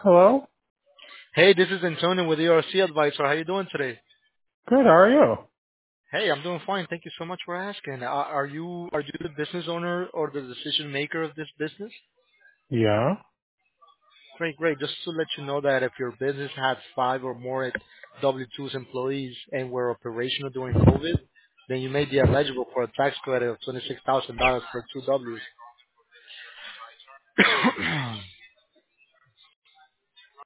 Hello? Hey, this is Antonio with ERC Advisor. How you doing today? Good, how are you? Hey, I'm doing fine. Thank you so much for asking. Are you the business owner or the decision maker of this business? Yeah? Great, great. Just to let you know that if your business has 5 or more W-2s employees and were operational during COVID, then you may be eligible for a tax credit of $26,000 for 2 Ws.